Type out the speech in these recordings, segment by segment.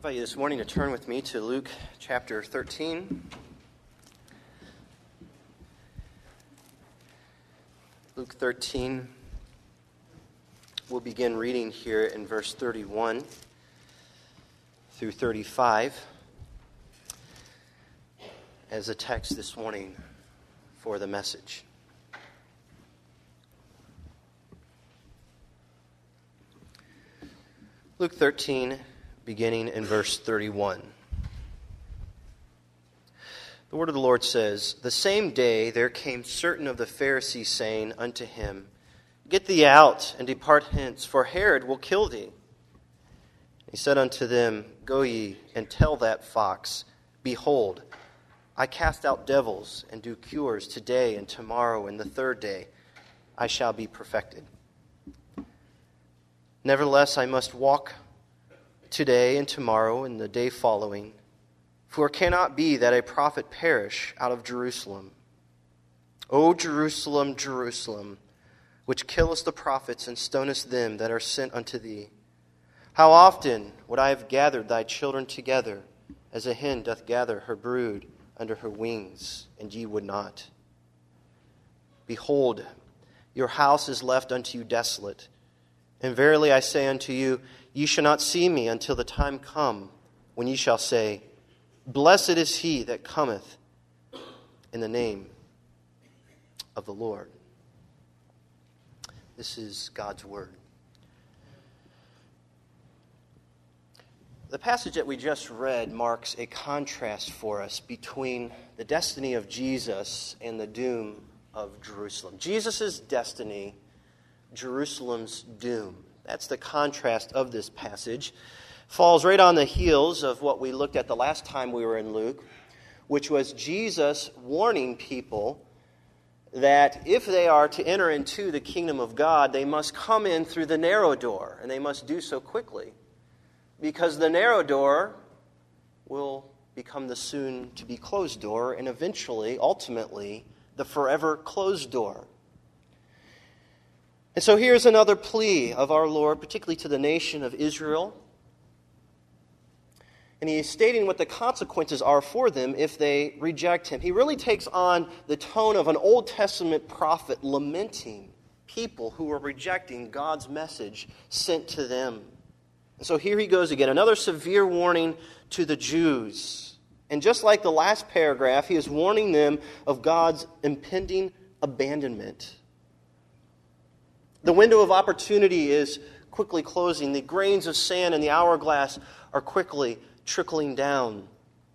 invite you this morning to turn with me to Luke chapter 13. Luke 13, we'll begin reading here in verse 31 through 35 as a text this morning for the message. Luke 13, beginning in verse 31. The word of the Lord says, "The same day there came certain of the Pharisees, saying unto him, Get thee out, and depart hence, for Herod will kill thee. He said unto them, Go ye, and tell that fox, Behold, I cast out devils, and do cures today and tomorrow, and the third day I shall be perfected. Nevertheless, I must walk today and tomorrow and the day following. For it cannot be that a prophet perish out of Jerusalem. O Jerusalem, Jerusalem, which killest the prophets and stonest them that are sent unto thee. How often would I have gathered thy children together, as a hen doth gather her brood under her wings, and ye would not. Behold, your house is left unto you desolate. And verily I say unto you, ye shall not see me until the time come when ye shall say, Blessed is he that cometh in the name of the Lord." This is God's word. The passage that we just read marks a contrast for us between the destiny of Jesus and the doom of Jerusalem. Jesus' destiny, Jerusalem's doom. That's the contrast of this passage. Falls right on the heels of what we looked at the last time we were in Luke, which was Jesus warning people that if they are to enter into the kingdom of God, they must come in through the narrow door, and they must do so quickly, because the narrow door will become the soon-to-be closed door, and eventually, ultimately, the forever closed door. And so here's another plea of our Lord, particularly to the nation of Israel. And he is stating what the consequences are for them if they reject him. He really takes on the tone of an Old Testament prophet lamenting people who are rejecting God's message sent to them. And so here he goes again, another severe warning to the Jews. And just like the last paragraph, he is warning them of God's impending abandonment. The window of opportunity is quickly closing. The grains of sand in the hourglass are quickly trickling down.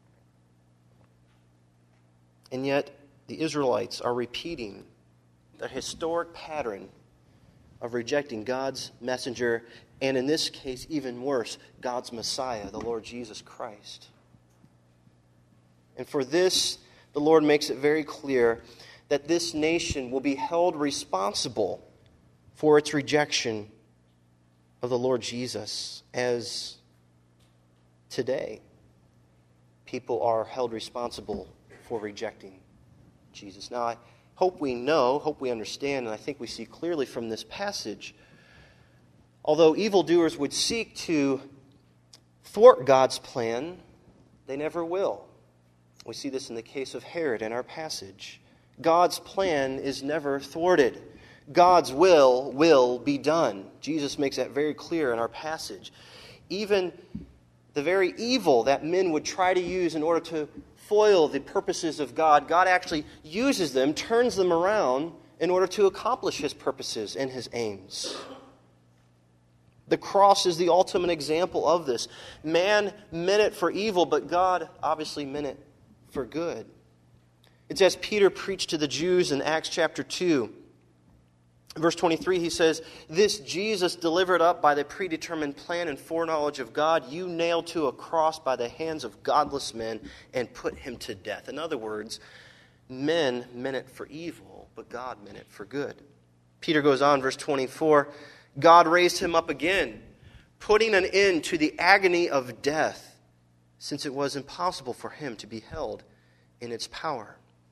And yet, the Israelites are repeating the historic pattern of rejecting God's messenger, and in this case, even worse, God's Messiah, the Lord Jesus Christ. And for this, the Lord makes it very clear that this nation will be held responsible for its rejection of the Lord Jesus, as today people are held responsible for rejecting Jesus. Now, I hope we understand, and I think we see clearly from this passage, although evildoers would seek to thwart God's plan, they never will. We see this in the case of Herod in our passage. God's plan is never thwarted. God's will be done. Jesus makes that very clear in our passage. Even the very evil that men would try to use in order to foil the purposes of God, God actually uses them, turns them around in order to accomplish his purposes and his aims. The cross is the ultimate example of this. Man meant it for evil, but God obviously meant it for good. It's as Peter preached to the Jews in Acts chapter 2. Verse 23, he says, "This Jesus delivered up by the predetermined plan and foreknowledge of God, you nailed to a cross by the hands of godless men and put him to death." In other words, men meant it for evil, but God meant it for good. Peter goes on, verse 24, "God raised him up again, putting an end to the agony of death, since it was impossible for him to be held in its power."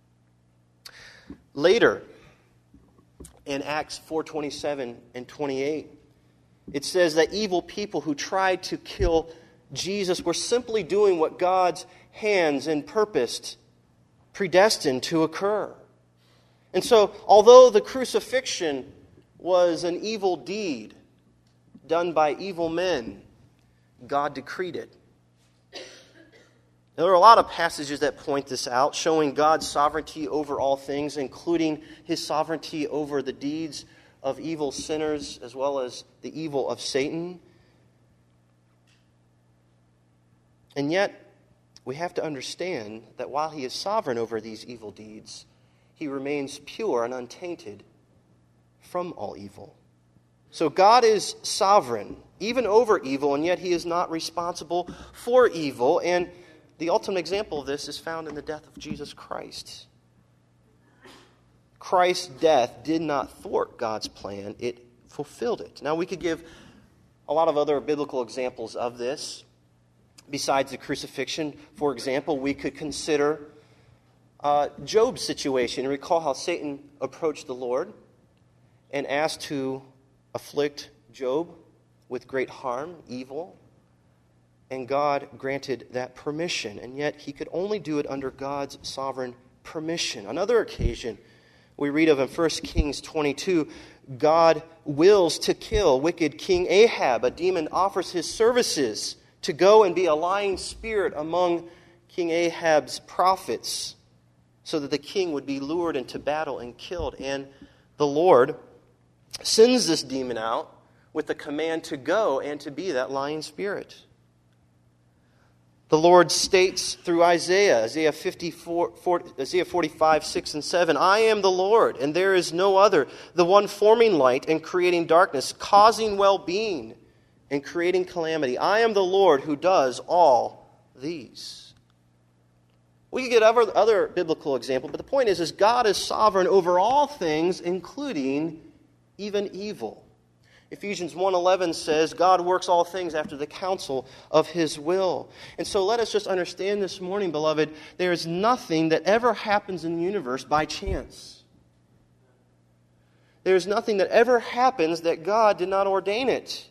Later, in Acts 4:27 and 28, it says that evil people who tried to kill Jesus were simply doing what God's hands and purposed, predestined to occur. And so, although the crucifixion was an evil deed done by evil men, God decreed it. There are a lot of passages that point this out, showing God's sovereignty over all things, including his sovereignty over the deeds of evil sinners as well as the evil of Satan. And yet, we have to understand that while he is sovereign over these evil deeds, he remains pure and untainted from all evil. So God is sovereign, even over evil, and yet he is not responsible for evil. And the ultimate example of this is found in the death of Jesus Christ. Christ's death did not thwart God's plan, it fulfilled it. Now, we could give a lot of other biblical examples of this. Besides the crucifixion, for example, we could consider Job's situation. Recall how Satan approached the Lord and asked to afflict Job with great harm, evil. And God granted that permission. And yet he could only do it under God's sovereign permission. Another occasion we read of in 1 Kings 22, God wills to kill wicked King Ahab. A demon offers his services to go and be a lying spirit among King Ahab's prophets so that the king would be lured into battle and killed. And the Lord sends this demon out with the command to go and to be that lying spirit. The Lord states through Isaiah 45, 6 and 7, I am the Lord, and there is no other, the one forming light and creating darkness, causing well-being and creating calamity. I am the Lord who does all these. We could get other biblical examples, but the point is God is sovereign over all things, including even evil. Ephesians 1:11 says, God works all things after the counsel of his will. And so let us just understand this morning, beloved, there is nothing that ever happens in the universe by chance. There is nothing that ever happens that God did not ordain it.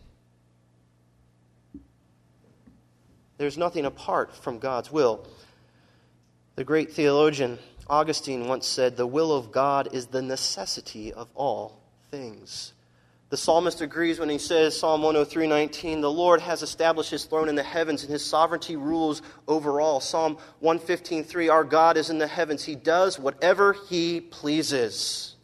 There's nothing apart from God's will. The great theologian Augustine once said, the will of God is the necessity of all things. The psalmist agrees when he says, Psalm 103:19, the Lord has established his throne in the heavens, and his sovereignty rules over all. Psalm 115:3, our God is in the heavens. He does whatever he pleases.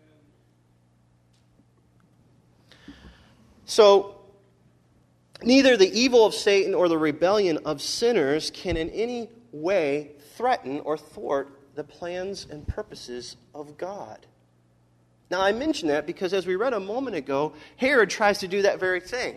So, neither the evil of Satan or the rebellion of sinners can in any way threaten or thwart the plans and purposes of God. Now, I mention that because as we read a moment ago, Herod tries to do that very thing.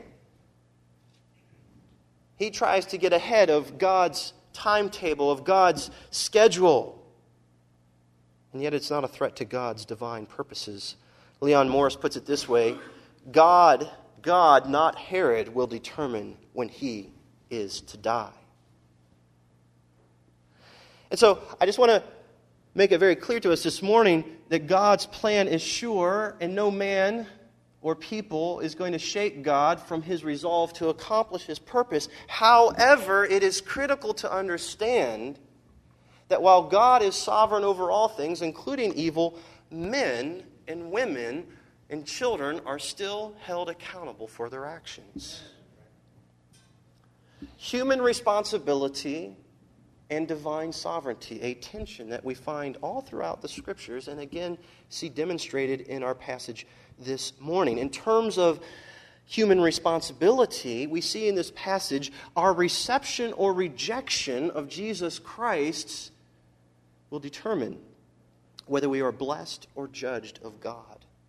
He tries to get ahead of God's timetable, of God's schedule. And yet it's not a threat to God's divine purposes. Leon Morris puts it this way, God, not Herod, will determine when he is to die. And so I just want to make it very clear to us this morning that God's plan is sure, and no man or people is going to shake God from his resolve to accomplish his purpose. However, it is critical to understand that while God is sovereign over all things, including evil, men and women and children are still held accountable for their actions. Human responsibility and divine sovereignty, a tension that we find all throughout the Scriptures and again see demonstrated in our passage this morning. In terms of human responsibility, we see in this passage our reception or rejection of Jesus Christ will determine whether we are blessed or judged of God.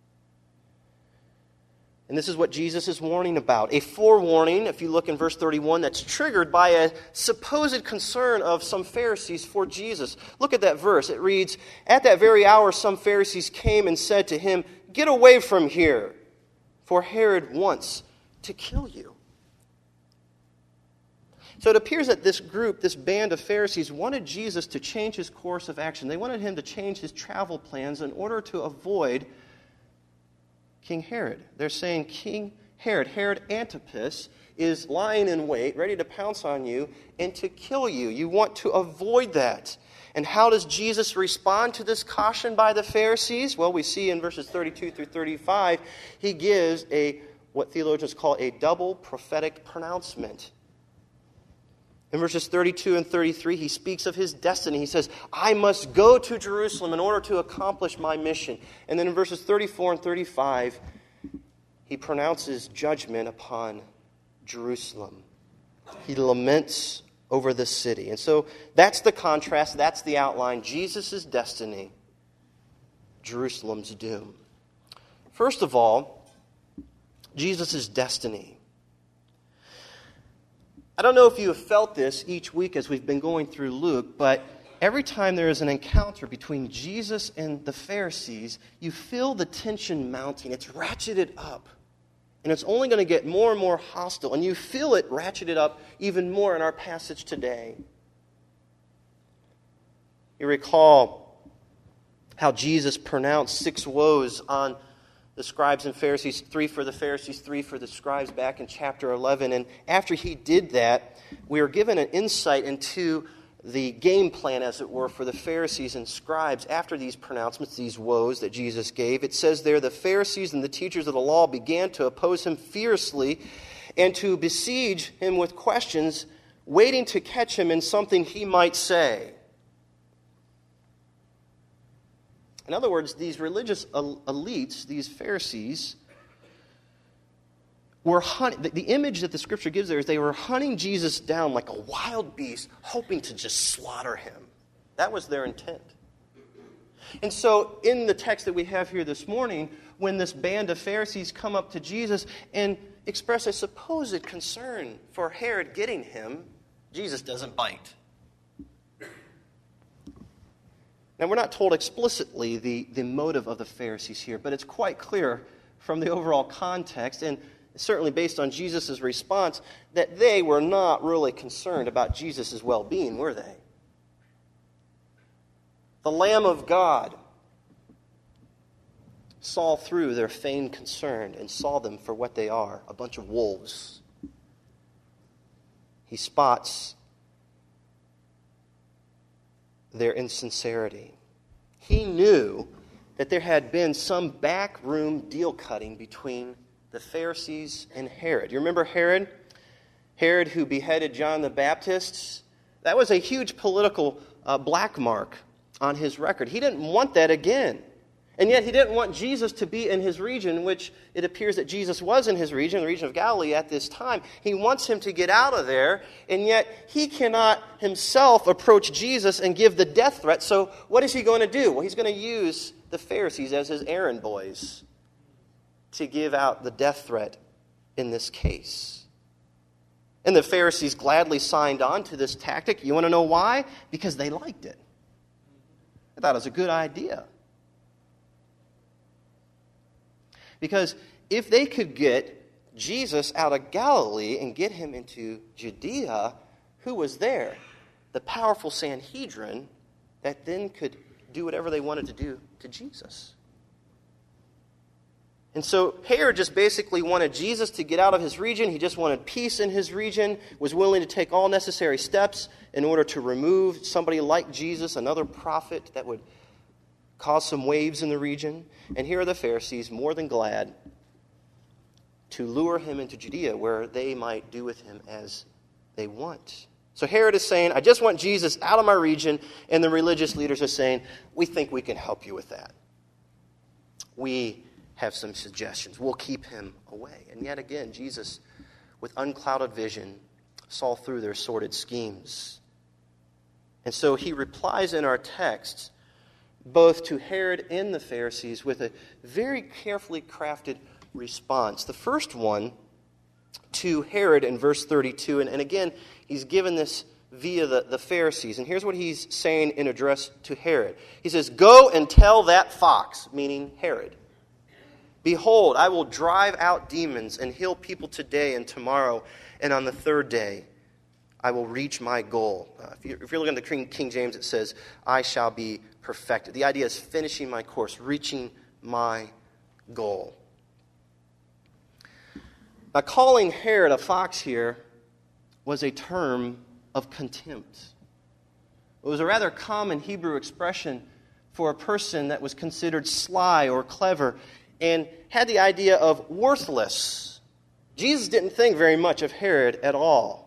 And this is what Jesus is warning about. A forewarning, if you look in verse 31, that's triggered by a supposed concern of some Pharisees for Jesus. Look at that verse. It reads, at that very hour some Pharisees came and said to him, get away from here, for Herod wants to kill you. So it appears that this group, this band of Pharisees, wanted Jesus to change his course of action. They wanted him to change his travel plans in order to avoid King Herod. They're saying King Herod, Herod Antipas, is lying in wait, ready to pounce on you and to kill you. You want to avoid that. And how does Jesus respond to this caution by the Pharisees? Well, we see in verses 32 through 35, he gives what theologians call a double prophetic pronouncement. In verses 32 and 33, he speaks of his destiny. He says, I must go to Jerusalem in order to accomplish my mission. And then in verses 34 and 35, he pronounces judgment upon Jerusalem. He laments over the city. And so that's the contrast, that's the outline. Jesus' destiny, Jerusalem's doom. First of all, Jesus' destiny. I don't know if you have felt this each week as we've been going through Luke, but every time there is an encounter between Jesus and the Pharisees, you feel the tension mounting. It's ratcheted up. And it's only going to get more and more hostile. And you feel it ratcheted up even more in our passage today. You recall how Jesus pronounced 6 woes on the scribes and Pharisees, 3 for the Pharisees, 3 for the scribes back in chapter 11. And after he did that, we are given an insight into the game plan, as it were, for the Pharisees and scribes after these pronouncements, these woes that Jesus gave. It says there, the Pharisees and the teachers of the law began to oppose him fiercely and to besiege him with questions, waiting to catch him in something he might say. In other words, these religious elites, these Pharisees, were hunting. The image that the Scripture gives there is they were hunting Jesus down like a wild beast, hoping to just slaughter him. That was their intent. And so in the text that we have here this morning, when this band of Pharisees come up to Jesus and express a supposed concern for Herod getting him, Jesus doesn't bite. Now, we're not told explicitly the motive of the Pharisees here, but it's quite clear from the overall context, and certainly based on Jesus' response, that they were not really concerned about Jesus' well-being, were they? The Lamb of God saw through their feigned concern and saw them for what they are, a bunch of wolves. He spots their insincerity. He knew that there had been some backroom deal cutting between the Pharisees and Herod. You remember Herod? Herod who beheaded John the Baptist? That was a huge political black mark on his record. He didn't want that again. And yet he didn't want Jesus to be in his region, which it appears that Jesus was in his region, the region of Galilee at this time. He wants him to get out of there, and yet he cannot himself approach Jesus and give the death threat. So what is he going to do? Well, he's going to use the Pharisees as his errand boys to give out the death threat in this case. And the Pharisees gladly signed on to this tactic. You want to know why? Because they liked it. They thought it was a good idea. Because if they could get Jesus out of Galilee and get him into Judea, who was there? The powerful Sanhedrin that then could do whatever they wanted to do to Jesus. And so Herod just basically wanted Jesus to get out of his region. He just wanted peace in his region, was willing to take all necessary steps in order to remove somebody like Jesus, another prophet that would cause some waves in the region. And here are the Pharisees, more than glad to lure him into Judea, where they might do with him as they want. So Herod is saying, I just want Jesus out of my region, and the religious leaders are saying, we think we can help you with that. We have some suggestions. We'll keep him away. And yet again, Jesus, with unclouded vision, saw through their sordid schemes. And so he replies in our text both to Herod and the Pharisees with a very carefully crafted response. The first one to Herod in verse 32, and again, he's given this via the Pharisees. And here's what he's saying in address to Herod. He says, go and tell that fox, meaning Herod, behold, I will drive out demons and heal people today and tomorrow, and on the third day I will reach my goal. If you're looking at the King James, it says, I shall be perfected. The idea is finishing my course, reaching my goal. Now, calling Herod a fox here was a term of contempt. It was a rather common Hebrew expression for a person that was considered sly or clever and had the idea of worthless. Jesus didn't think very much of Herod at all.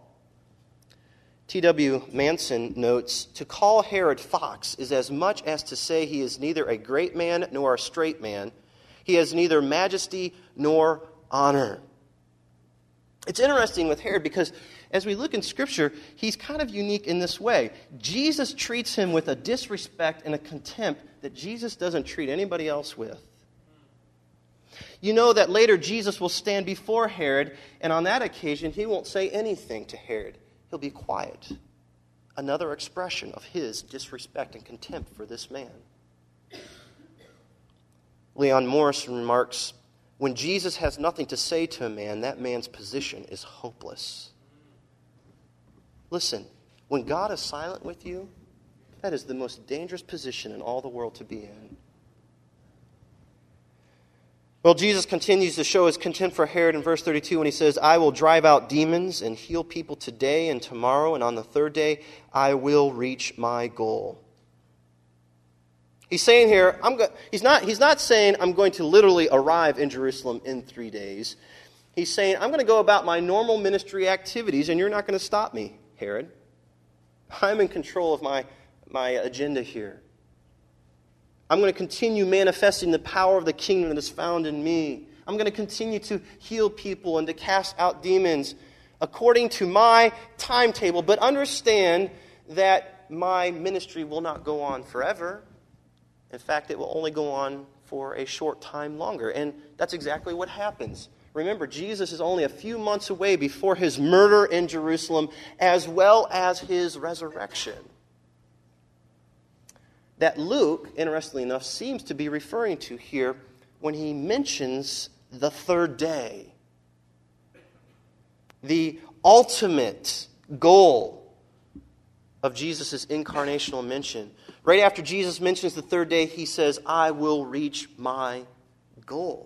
T.W. Manson notes, to call Herod fox is as much as to say he is neither a great man nor a straight man. He has neither majesty nor honor. It's interesting with Herod because as we look in Scripture, he's kind of unique in this way. Jesus treats him with a disrespect and a contempt that Jesus doesn't treat anybody else with. You know that later Jesus will stand before Herod, and on that occasion he won't say anything to Herod. He'll be quiet. Another expression of his disrespect and contempt for this man. Leon Morris remarks, when Jesus has nothing to say to a man, that man's position is hopeless. Listen, when God is silent with you, that is the most dangerous position in all the world to be in. Well, Jesus continues to show his contempt for Herod in verse 32 when he says, I will drive out demons and heal people today and tomorrow, and on the third day I will reach my goal. He's saying here, he's not saying I'm going to literally arrive in Jerusalem in 3 days. He's saying I'm going to go about my normal ministry activities and you're not going to stop me, Herod. I'm in control of my agenda here. I'm going to continue manifesting the power of the kingdom that is found in me. I'm going to continue to heal people and to cast out demons according to my timetable. But understand that my ministry will not go on forever. In fact, it will only go on for a short time longer. And that's exactly what happens. Remember, Jesus is only a few months away before his murder in Jerusalem as well as his resurrection. That Luke, interestingly enough, seems to be referring to here when he mentions the third day. The ultimate goal of Jesus' incarnational mission. Right after Jesus mentions the third day, he says, I will reach my goal.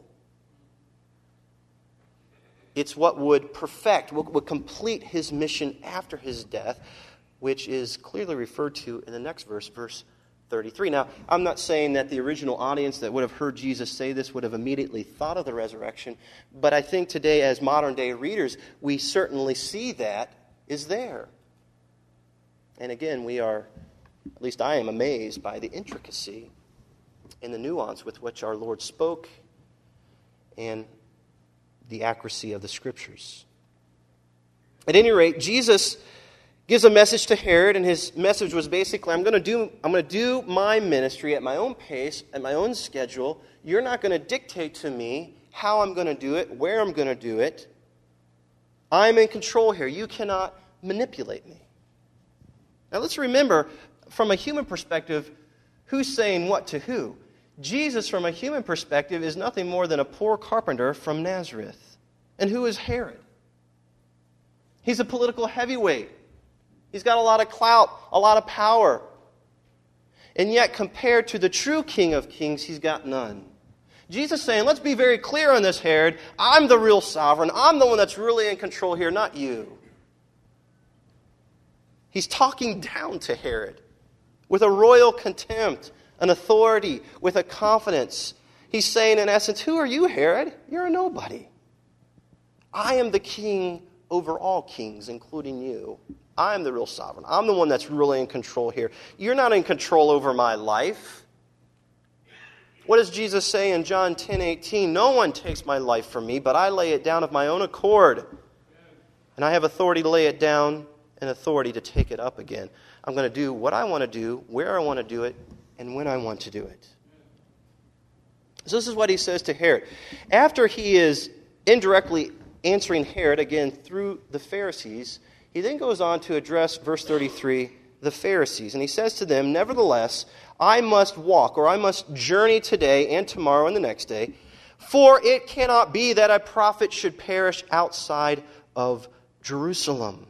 It's what would perfect, what would complete his mission after his death, which is clearly referred to in the next verse, verse 33. Now, I'm not saying that the original audience that would have heard Jesus say this would have immediately thought of the resurrection, but I think today as modern-day readers, we certainly see that is there. And again, we are, at least I am amazed by the intricacy and the nuance with which our Lord spoke and the accuracy of the Scriptures. At any rate, Jesus gives a message to Herod, and his message was basically, I'm going to do my ministry at my own pace, at my own schedule. You're not going to dictate to me how I'm going to do it, where I'm going to do it. I'm in control here. You cannot manipulate me. Now let's remember, from a human perspective, who's saying what to who? Jesus, from a human perspective, is nothing more than a poor carpenter from Nazareth. And who is Herod? He's a political heavyweight. He's got a lot of clout, a lot of power. And yet, compared to the true King of Kings, he's got none. Jesus is saying, let's be very clear on this, Herod. I'm the real sovereign. I'm the one that's really in control here, not you. He's talking down to Herod with a royal contempt, an authority, with a confidence. He's saying, in essence, who are you, Herod? You're a nobody. I am the king over all kings, including you. I'm the real sovereign. I'm the one that's really in control here. You're not in control over my life. What does Jesus say in John 10:18? No one takes my life from me, but I lay it down of my own accord. And I have authority to lay it down and authority to take it up again. I'm going to do what I want to do, where I want to do it, and when I want to do it. So this is what he says to Herod. After he is indirectly answering Herod, again, through the Pharisees, he then goes on to address, verse 33, the Pharisees. And he says to them, nevertheless, I must walk, or I must journey today and tomorrow and the next day, for it cannot be that a prophet should perish outside of Jerusalem.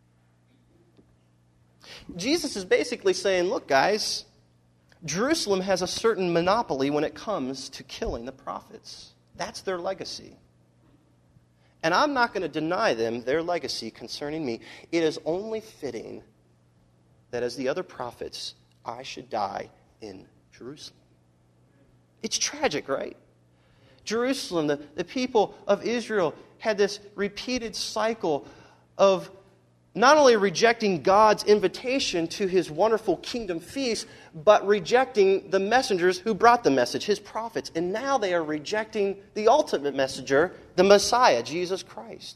Jesus is basically saying, look, guys, Jerusalem has a certain monopoly when it comes to killing the prophets. That's their legacy. and I'm not going to deny them their legacy concerning me. It is only fitting that as the other prophets, I should die in Jerusalem. It's tragic, right? Jerusalem, the people of Israel, had this repeated cycle of not only rejecting God's invitation to his wonderful kingdom feast, but rejecting the messengers who brought the message, his prophets. And now they are rejecting the ultimate messenger, the Messiah, Jesus Christ.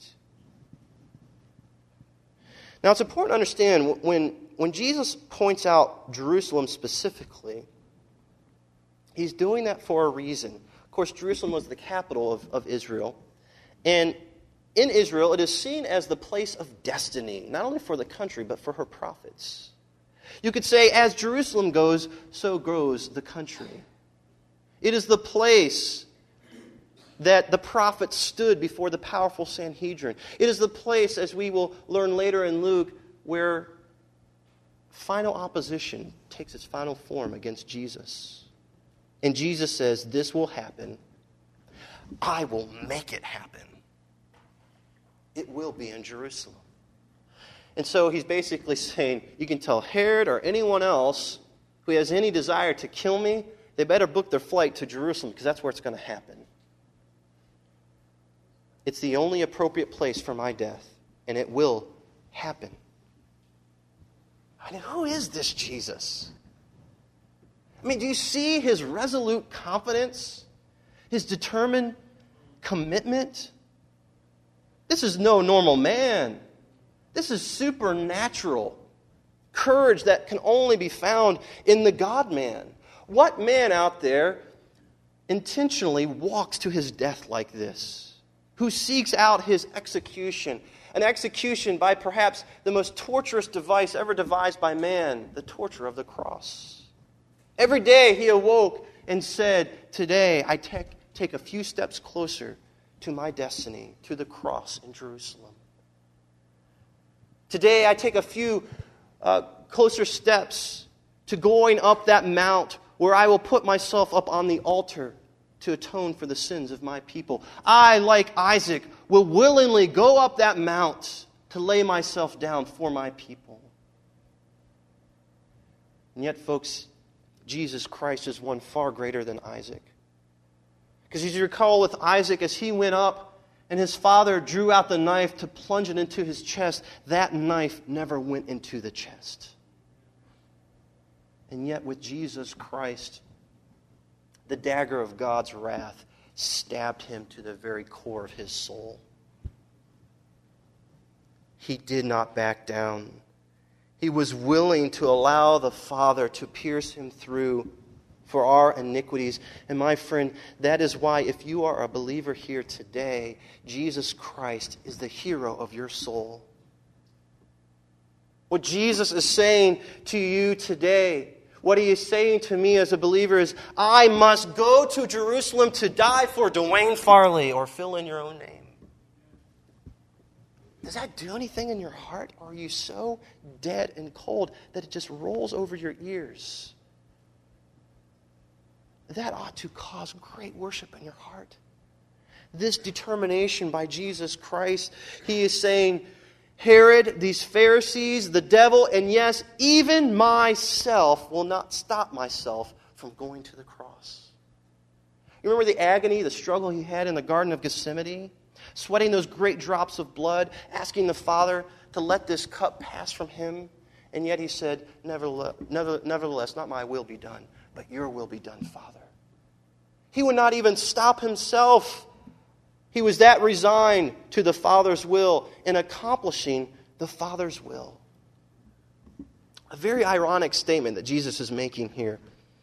Now it's important to understand, when Jesus points out Jerusalem specifically, he's doing that for a reason. Of course, Jerusalem was the capital of Israel. And in Israel, it is seen as the place of destiny, not only for the country, but for her prophets. You could say, as Jerusalem goes, so grows the country. It is the place that the prophets stood before the powerful Sanhedrin. It is the place, as we will learn later in Luke, where final opposition takes its final form against Jesus. And Jesus says, this will happen. I will make it happen. It will be in Jerusalem. And so he's basically saying, you can tell Herod or anyone else who has any desire to kill me, they better book their flight to Jerusalem, because that's where it's going to happen. It's the only appropriate place for my death, and it will happen. I mean, who is this Jesus? I mean, do you see his resolute confidence? His determined commitment? This is no normal man. This is supernatural courage that can only be found in the God-man. What man out there intentionally walks to his death like this? Who seeks out his execution? An execution by perhaps the most torturous device ever devised by man, the torture of the cross. Every day he awoke and said, today I take a few steps closer to my destiny, to the cross in Jerusalem. Today I take a few closer steps to going up that mount where I will put myself up on the altar to atone for the sins of my people. I, like Isaac, will willingly go up that mount to lay myself down for my people. And yet, folks, Jesus Christ is one far greater than Isaac. Because as you recall with Isaac, as he went up and his father drew out the knife to plunge it into his chest, that knife never went into the chest. And yet with Jesus Christ, the dagger of God's wrath stabbed him to the very core of his soul. He did not back down. He was willing to allow the Father to pierce him through for our iniquities. And my friend, that is why if you are a believer here today, Jesus Christ is the hero of your soul. What Jesus is saying to you today, what he is saying to me as a believer is, I must go to Jerusalem to die for Dwayne Farley, or fill in your own name. Does that do anything in your heart? Or are you so dead and cold that it just rolls over your ears? That ought to cause great worship in your heart. This determination by Jesus Christ, he is saying, Herod, these Pharisees, the devil, and yes, even myself will not stop myself from going to the cross. You remember the agony, the struggle he had in the Garden of Gethsemane? Sweating those great drops of blood, asking the Father to let this cup pass from him. And yet he said, nevertheless, not my will be done, but your will be done, Father. He would not even stop himself. He was that resigned to the Father's will in accomplishing the Father's will. A very ironic statement that Jesus is making here.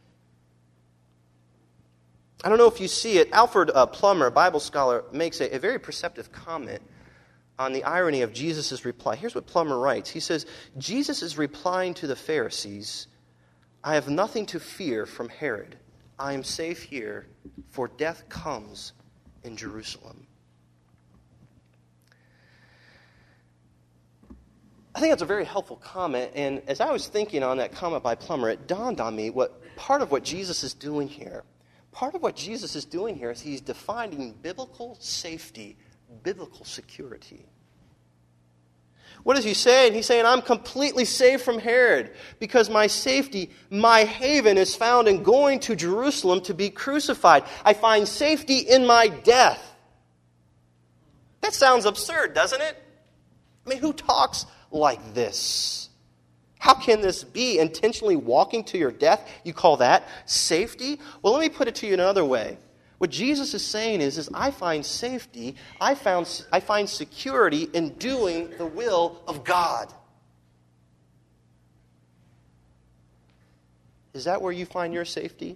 I don't know if you see it. Alfred Plummer, a Bible scholar, makes a very perceptive comment on the irony of Jesus' reply. Here's what Plummer writes. He says, Jesus is replying to the Pharisees, I have nothing to fear from Herod. I am safe here, for death comes in Jerusalem. I think that's a very helpful comment, and as I was thinking on that comment by Plummer, it dawned on me part of what Jesus is doing here. Part of what Jesus is doing here is he's defining biblical safety biblical security. What is he saying? He's saying, I'm completely safe from Herod because my safety, my haven is found in going to Jerusalem to be crucified. I find safety in my death. That sounds absurd, doesn't it? I mean, who talks like this? How can this be? Intentionally walking to your death? You call that safety? Well, let me put it to you another way. What Jesus is saying is I find safety, I find security in doing the will of God. Is that where you find your safety?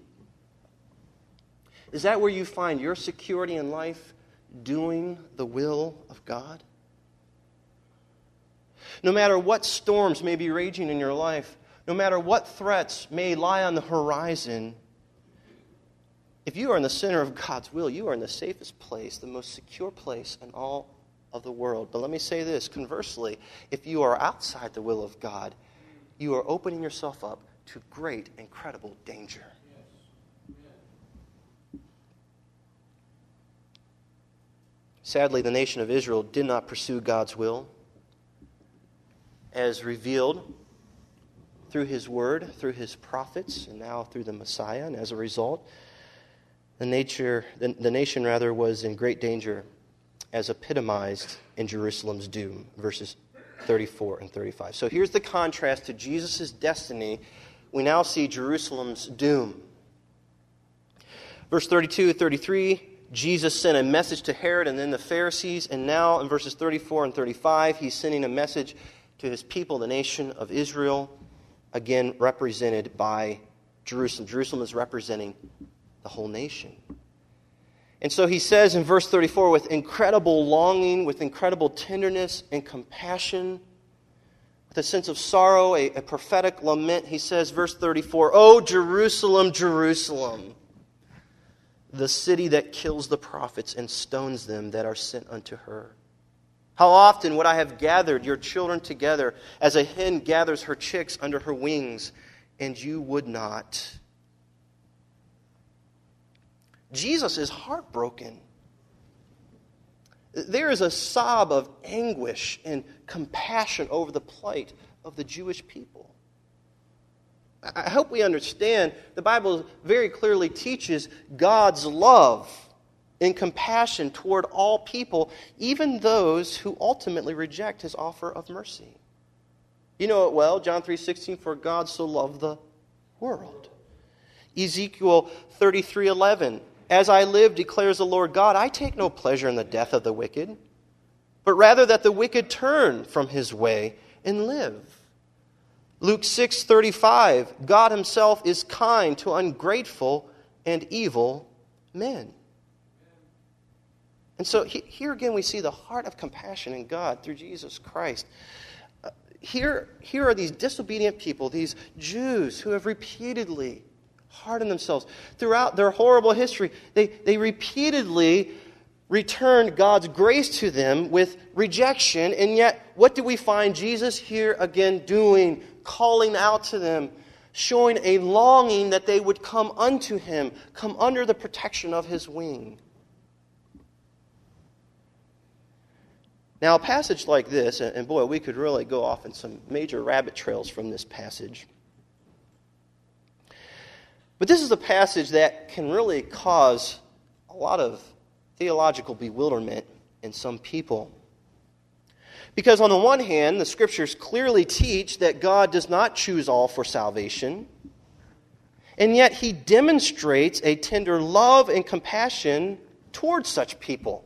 Is that where you find your security in life? Doing the will of God? No matter what storms may be raging in your life, no matter what threats may lie on the horizon, if you are in the center of God's will, you are in the safest place, the most secure place in all of the world. But let me say this, conversely, if you are outside the will of God, you are opening yourself up to great, incredible danger. Sadly, the nation of Israel did not pursue God's will as revealed through His Word, through His prophets, and now through the Messiah. And as a result, the nation was in great danger as epitomized in Jerusalem's doom, verses 34 and 35. So here's the contrast to Jesus' destiny. We now see Jerusalem's doom. Verse 32 and 33, Jesus sent a message to Herod and then the Pharisees. And now in verses 34 and 35, He's sending a message to His people, the nation of Israel, again represented by Jerusalem. Jerusalem is representing the whole nation. And so He says in verse 34, with incredible longing, with incredible tenderness and compassion, with a sense of sorrow, a prophetic lament, He says, verse 34, "O Jerusalem, Jerusalem, the city that kills the prophets and stones them that are sent unto her. How often would I have gathered your children together as a hen gathers her chicks under her wings, and you would not." Jesus is heartbroken. There is a sob of anguish and compassion over the plight of the Jewish people. I hope we understand the Bible very clearly teaches God's love and compassion toward all people, even those who ultimately reject His offer of mercy. You know it well, John 3:16, "For God so loved the world." Ezekiel 33:11, "As I live, declares the Lord God, I take no pleasure in the death of the wicked, but rather that the wicked turn from his way and live." Luke 6:35, "God Himself is kind to ungrateful and evil men." And so here again we see the heart of compassion in God through Jesus Christ. Here are these disobedient people, these Jews who have repeatedly hardened themselves. Throughout their horrible history, they repeatedly returned God's grace to them with rejection. And yet, what do we find Jesus here again doing? Calling out to them, showing a longing that they would come unto Him, come under the protection of His wing. Now, a passage like this, and boy, we could really go off in some major rabbit trails from this passage. But this is a passage that can really cause a lot of theological bewilderment in some people. Because on the one hand, the Scriptures clearly teach that God does not choose all for salvation, and yet He demonstrates a tender love and compassion towards such people.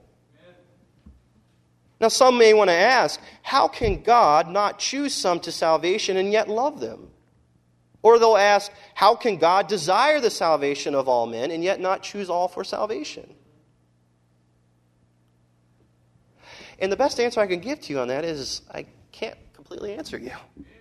Now, some may want to ask, how can God not choose some to salvation and yet love them? Or they'll ask, how can God desire the salvation of all men and yet not choose all for salvation? And the best answer I can give to you on that is I can't completely answer you.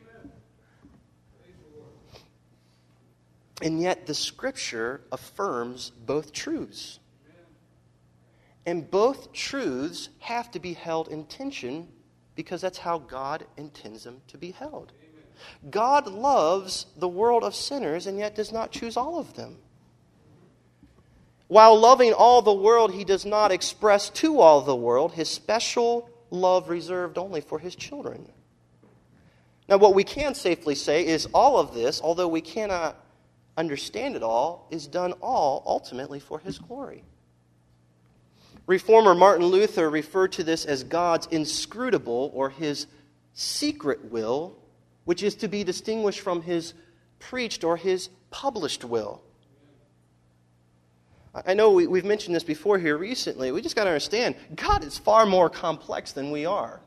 And yet the Scripture affirms both truths. And both truths have to be held in tension because that's how God intends them to be held. God loves the world of sinners and yet does not choose all of them. While loving all the world, he does not express to all the world his special love reserved only for his children. Now, what we can safely say is all of this, although we cannot understand it all, is done all ultimately for his glory. Reformer Martin Luther referred to this as God's inscrutable or his secret will, which is to be distinguished from his preached or his published will. I know we've mentioned this before here recently. We just got to understand, God is far more complex than we are.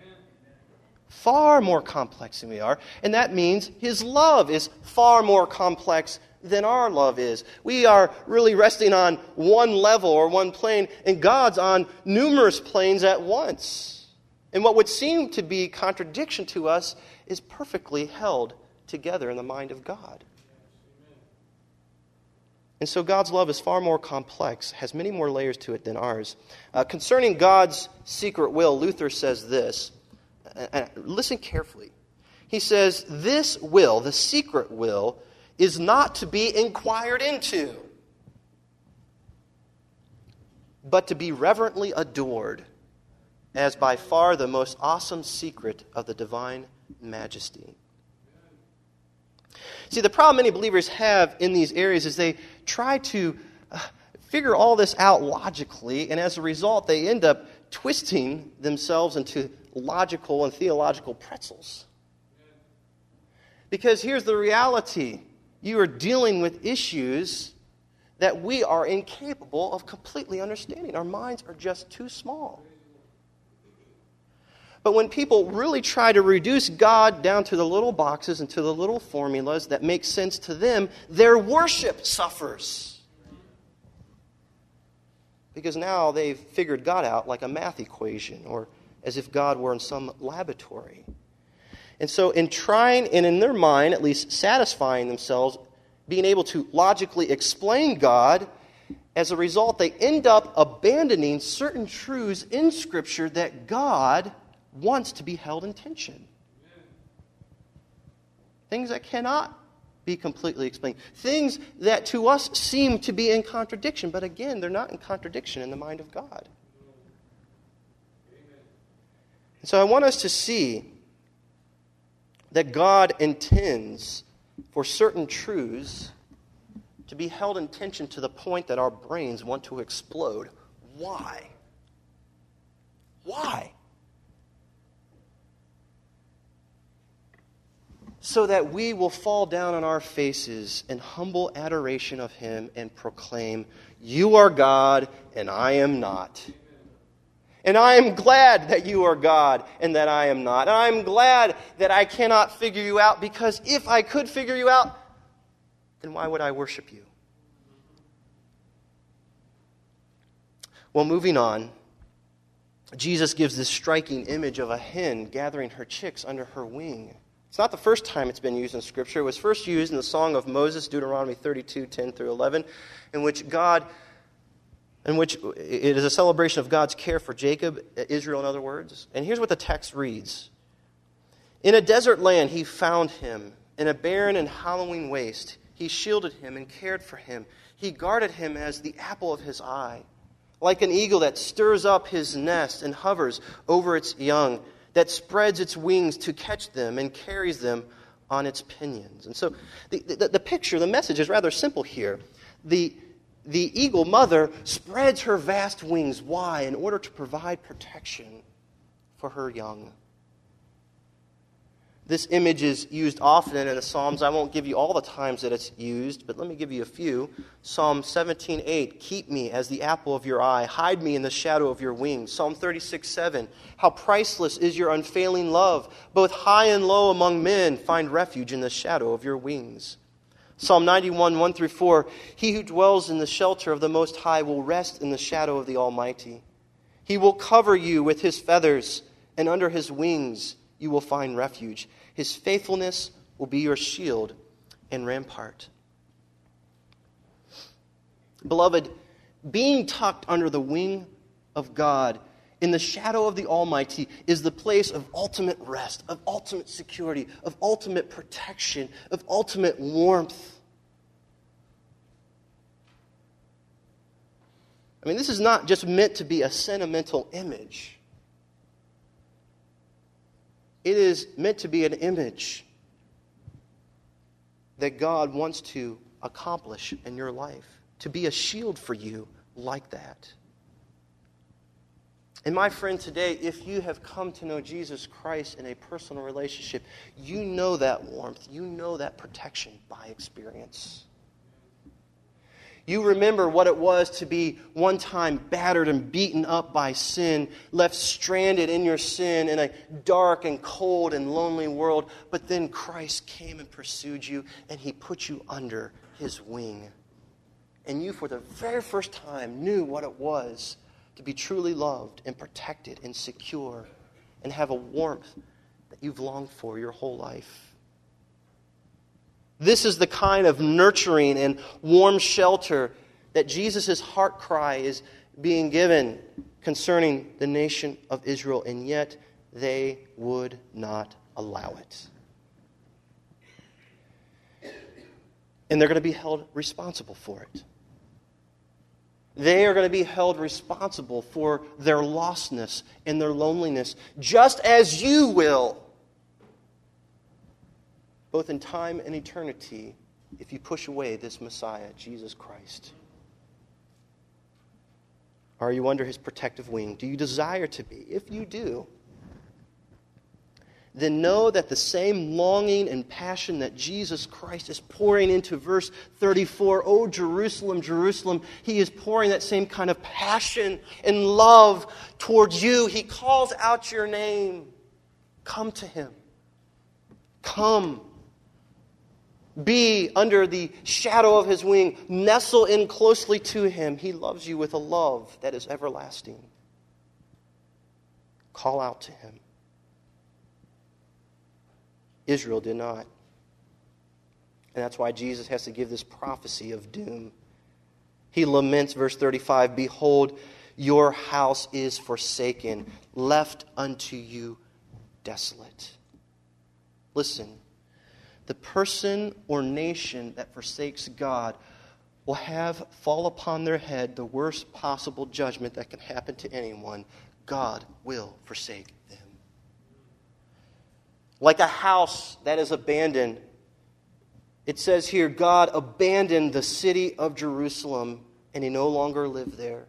Far more complex than we are. And that means his love is far more complex than our love is. We are really resting on one level or one plane, and God's on numerous planes at once. And what would seem to be contradiction to us is perfectly held together in the mind of God. And so God's love is far more complex, has many more layers to it than ours. Concerning God's secret will, Luther says this, and listen carefully. He says, this will, the secret will, is not to be inquired into, but to be reverently adored as by far the most awesome secret of the divine majesty. See, the problem many believers have in these areas is they try to figure all this out logically, and as a result, they end up twisting themselves into logical and theological pretzels. Because here's the reality. You are dealing with issues that we are incapable of completely understanding. Our minds are just too small. But when people really try to reduce God down to the little boxes and to the little formulas that make sense to them, their worship suffers. Because now they've figured God out like a math equation, or as if God were in some laboratory. And so in trying, and in their mind at least satisfying themselves, being able to logically explain God, as a result they end up abandoning certain truths in Scripture that God wants to be held in tension. Things that cannot be completely explained. Things that to us seem to be in contradiction, but again, they're not in contradiction in the mind of God. And so I want us to see that God intends for certain truths to be held in tension to the point that our brains want to explode. Why? Why? So that we will fall down on our faces in humble adoration of Him and proclaim, "You are God, and I am not. And I am glad that you are God, and that I am not. And I am glad that I cannot figure you out, because if I could figure you out, then why would I worship you?" Well, moving on, Jesus gives this striking image of a hen gathering her chicks under her wing. It's not the first time it's been used in Scripture. It was first used in the Song of Moses, Deuteronomy 32, 10 through 11, in which it is a celebration of God's care for Jacob, Israel in other words. And here's what the text reads. "In a desert land he found him, in a barren and hallowing waste. He shielded him and cared for him. He guarded him as the apple of his eye. Like an eagle that stirs up his nest and hovers over its young, that spreads its wings to catch them and carries them on its pinions." And so the picture, the message is rather simple here. The eagle mother spreads her vast wings. Why? In order to provide protection for her young. This image is used often in the Psalms. I won't give you all the times that it's used, but let me give you a few. Psalm 17:8, "Keep me as the apple of your eye. Hide me in the shadow of your wings." Psalm 36:7, "How priceless is your unfailing love. Both high and low among men find refuge in the shadow of your wings." Psalm 91, 1 through 4, "He who dwells in the shelter of the Most High will rest in the shadow of the Almighty. He will cover you with His feathers, and under His wings you will find refuge. His faithfulness will be your shield and rampart." Beloved, being tucked under the wing of God in the shadow of the Almighty is the place of ultimate rest, of ultimate security, of ultimate protection, of ultimate warmth. I mean, this is not just meant to be a sentimental image. It is meant to be an image that God wants to accomplish in your life, to be a shield for you like that. And my friend, today, if you have come to know Jesus Christ in a personal relationship, you know that warmth, you know that protection by experience. You remember what it was to be one time battered and beaten up by sin, left stranded in your sin in a dark and cold and lonely world. But then Christ came and pursued you, and He put you under His wing. And you, for the very first time, knew what it was to be truly loved and protected and secure and have a warmth that you've longed for your whole life. This is the kind of nurturing and warm shelter that Jesus' heart cry is being given concerning the nation of Israel, and yet they would not allow it. And they're going to be held responsible for it. They are going to be held responsible for their lostness and their loneliness, just as you will, both in time and eternity, if you push away this Messiah, Jesus Christ. Are you under His protective wing? Do you desire to be? If you do, then know that the same longing and passion that Jesus Christ is pouring into verse 34, "O Jerusalem, Jerusalem," He is pouring that same kind of passion and love towards you. He calls out your name. Come to Him. Come. Be under the shadow of His wing. Nestle in closely to Him. He loves you with a love that is everlasting. Call out to Him. Israel did not. And that's why Jesus has to give this prophecy of doom. He laments, verse 35, "Behold, your house is forsaken, left unto you desolate." Listen, the person or nation that forsakes God will have fall upon their head the worst possible judgment that can happen to anyone. God will forsake them. Like a house that is abandoned, it says here, God abandoned the city of Jerusalem, and He no longer lived there.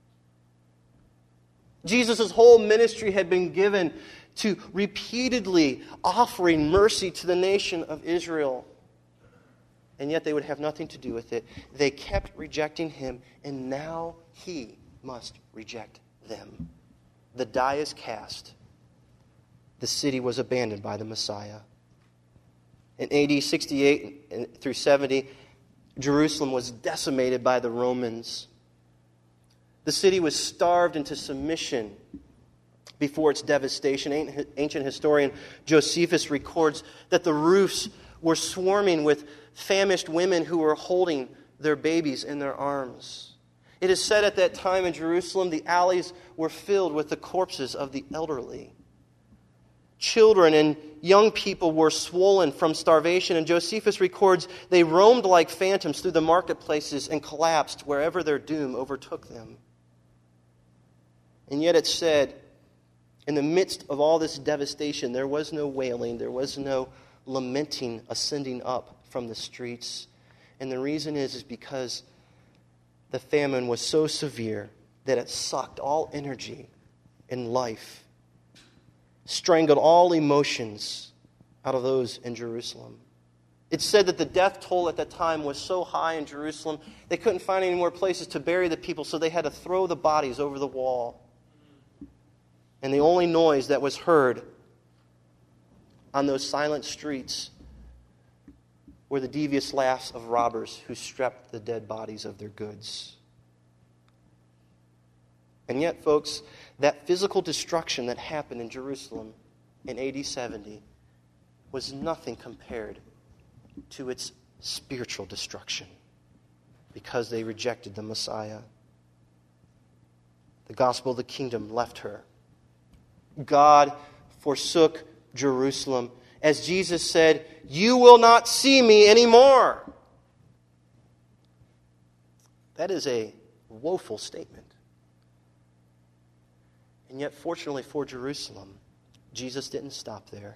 Jesus' whole ministry had been given to repeatedly offering mercy to the nation of Israel. And yet they would have nothing to do with it. They kept rejecting Him, and now He must reject them. The die is cast. The city was abandoned by the Messiah. In AD 68 through 70, Jerusalem was decimated by the Romans. The city was starved into submission before its devastation. Ancient historian Josephus records that the roofs were swarming with famished women who were holding their babies in their arms. It is said at that time in Jerusalem, the alleys were filled with the corpses of the elderly. Children and young people were swollen from starvation, and Josephus records they roamed like phantoms through the marketplaces and collapsed wherever their doom overtook them. And yet it said, in the midst of all this devastation, there was no wailing, there was no lamenting ascending up from the streets. And the reason is because the famine was so severe that it sucked all energy and life, strangled all emotions out of those in Jerusalem. It's said that the death toll at that time was so high in Jerusalem, they couldn't find any more places to bury the people, so they had to throw the bodies over the wall. And the only noise that was heard on those silent streets were the devious laughs of robbers who stripped the dead bodies of their goods. And yet, folks, that physical destruction that happened in Jerusalem in AD 70 was nothing compared to its spiritual destruction because they rejected the Messiah. The gospel of the kingdom left her. God forsook Jerusalem. As Jesus said, "You will not see me anymore." That is a woeful statement. And yet, fortunately for Jerusalem, Jesus didn't stop there.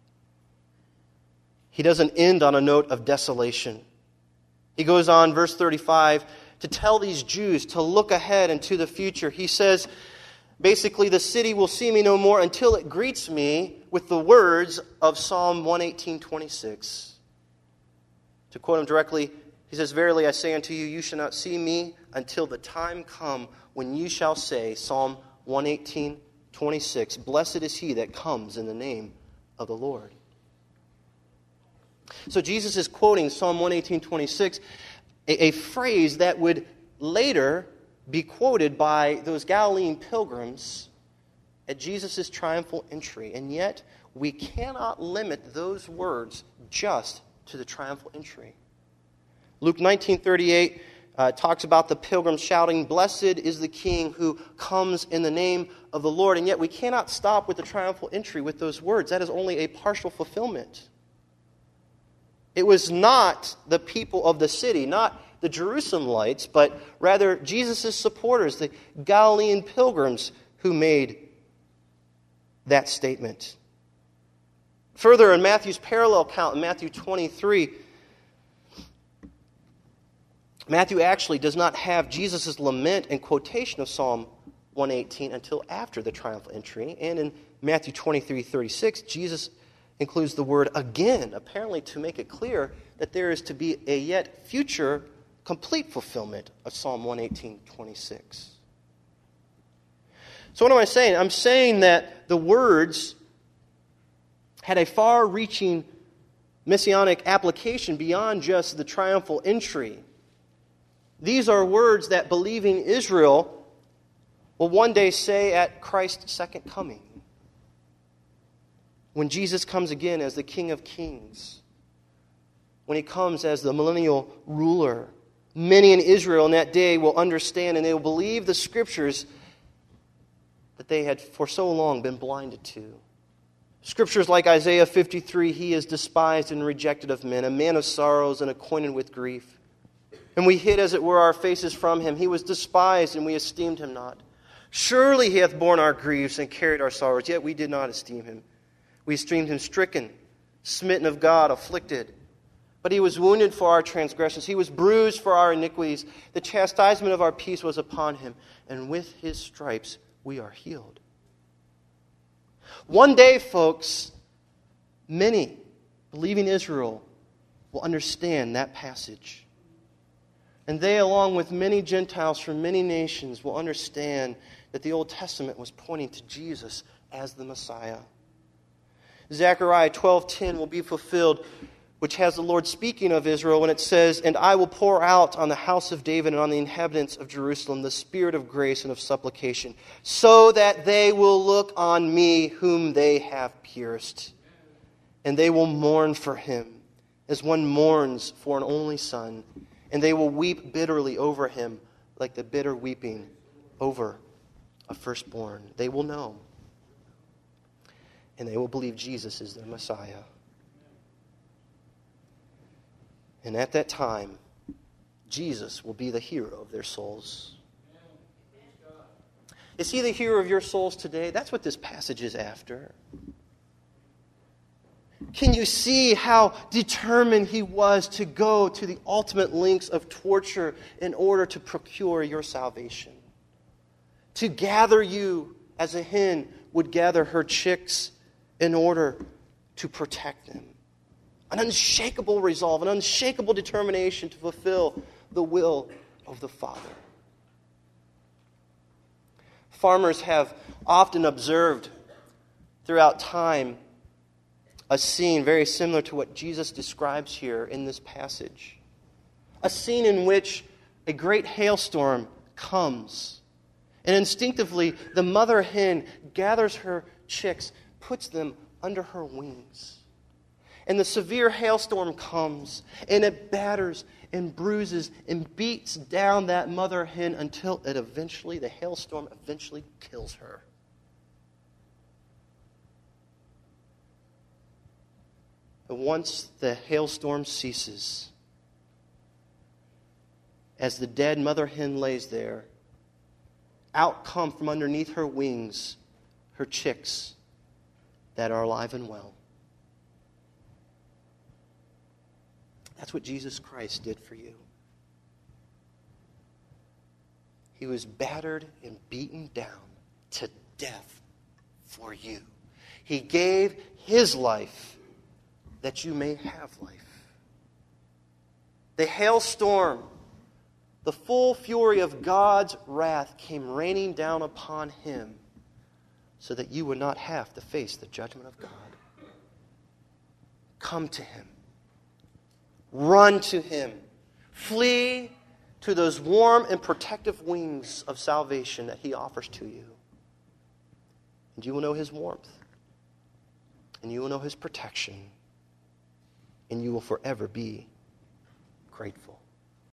He doesn't end on a note of desolation. He goes on, verse 35, to tell these Jews to look ahead into the future. He says, basically, the city will see me no more until it greets me with the words of Psalm 118:26. To quote him directly, he says, "Verily I say unto you, you shall not see me until the time come when you shall say," Psalm 118:26, "Blessed is he that comes in the name of the Lord." So Jesus is quoting Psalm 118:26, a phrase that would later be quoted by those Galilean pilgrims at Jesus' triumphal entry. And yet, we cannot limit those words just to the triumphal entry. Luke 19:38 talks about the pilgrims shouting, "Blessed is the King who comes in the name of the Lord." And yet, we cannot stop with the triumphal entry with those words. That is only a partial fulfillment. It was not the people of the city, not the Jerusalemites, but rather Jesus' supporters, the Galilean pilgrims, who made that statement. Further, in Matthew's parallel account, in Matthew 23, Matthew actually does not have Jesus' lament and quotation of Psalm 118 until after the triumphal entry. And in Matthew 23:36, Jesus includes the word again, apparently to make it clear that there is to be a yet future complete fulfillment of Psalm 118:26. So what am I saying? I'm saying that the words had a far-reaching messianic application beyond just the triumphal entry. These are words that believing Israel will one day say at Christ's second coming, when Jesus comes again as the King of Kings, when he comes as the millennial ruler. Many in Israel in that day will understand and they will believe the Scriptures that they had for so long been blinded to. Scriptures like Isaiah 53, "He is despised and rejected of men, a man of sorrows and acquainted with grief. And we hid, as it were, our faces from him. He was despised, and we esteemed him not. Surely he hath borne our griefs and carried our sorrows, yet we did not esteem him. We esteemed him stricken, smitten of God, afflicted. But he was wounded for our transgressions. He was bruised for our iniquities. The chastisement of our peace was upon him, and with his stripes we are healed." One day, folks, many believing Israel will understand that passage. And they, along with many Gentiles from many nations, will understand that the Old Testament was pointing to Jesus as the Messiah. Zechariah 12:10 will be fulfilled, which has the Lord speaking of Israel when it says, "And I will pour out on the house of David and on the inhabitants of Jerusalem the spirit of grace and of supplication, so that they will look on me whom they have pierced. And they will mourn for him, as one mourns for an only son. And they will weep bitterly over him, like the bitter weeping over a firstborn." They will know. And they will believe Jesus is their Messiah. And at that time, Jesus will be the hero of their souls. Is he the hero of your souls today? That's what this passage is after. Can you see how determined he was to go to the ultimate lengths of torture in order to procure your salvation? To gather you as a hen would gather her chicks in order to protect them. An unshakable resolve, an unshakable determination to fulfill the will of the Father. Farmers have often observed throughout time a scene very similar to what Jesus describes here in this passage. A scene in which a great hailstorm comes. And instinctively, the mother hen gathers her chicks, puts them under her wings. And the severe hailstorm comes, and it batters and bruises and beats down that mother hen until the hailstorm eventually kills her. But once the hailstorm ceases, as the dead mother hen lays there, out come from underneath her wings her chicks that are alive and well. That's what Jesus Christ did for you. He was battered and beaten down to death for you. He gave his life that you may have life. The hailstorm, the full fury of God's wrath came raining down upon him so that you would not have to face the judgment of God. Come to him. Run to him. Flee to those warm and protective wings of salvation that he offers to you. And you will know his warmth. And you will know his protection. And you will forever be grateful.